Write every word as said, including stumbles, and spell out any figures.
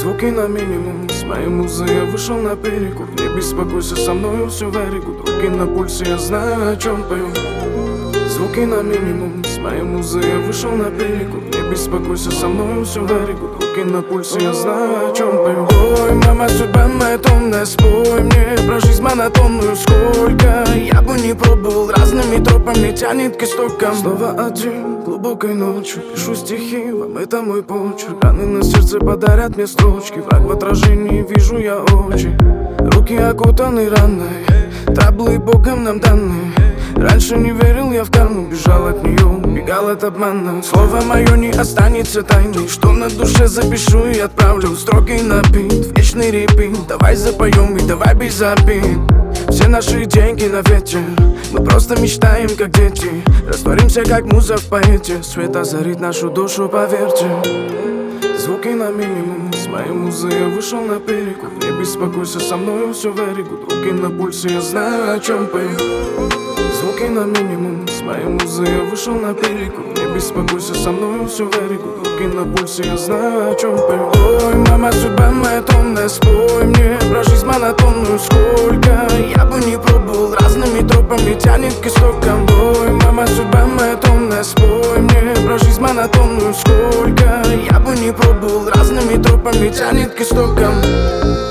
Звуки на минимум, с моей музой я вышел на перекур. Не беспокойся, со мною все very good. Руки на пульсе, я знаю, о чем пою. Звуки на минимум, с моей музой я вышел на перекур. Не беспокойся, со мною все very good. Руки на пульсе, я знаю, о чем пою. Ой, мама, судьба моя томная, спой мне про жизнь монотонную. Сколько я бы не пробовал, разными тропами тянет к истокам. Снова один, глубокой ночью пишу стихи, вам это мой почерк. Раны на сердце подарят мне строчки. Враг в отражении вижу я очи. Руки окутаны раной, траблы богом нам даны. Раньше не верил я в карму, бежал от нее, бегал от обмана. Слово мое не останется тайной, что на душе запишу и отправлю. Строки на бит, вечный репит. Давай запоем и давай без обид. Все наши деньги на ветер, мы просто мечтаем как дети. Растворимся как муза в поэте, свет озарит нашу душу, поверьте. Звуки на минимум, с моей музой я вышел на перекур. Не беспокойся, со мною все very good. Руки на пульсе, я знаю, о чем пою. Звуки на минимум, с моей музой я вышел на перекур. Не беспокойся, со мною все very good. Руки на пульсе, я знаю, о чем пою. Ой, мама, судьба моя томная, спой мне про жизнь монотонную. Сколько я бы не пробовал, разными тропами тянет к истокам. Ой, мама, судьба моя томная, спой мне про жизнь монотонную. Сколько я бы не пробовал, разными тропами тянет к истокам.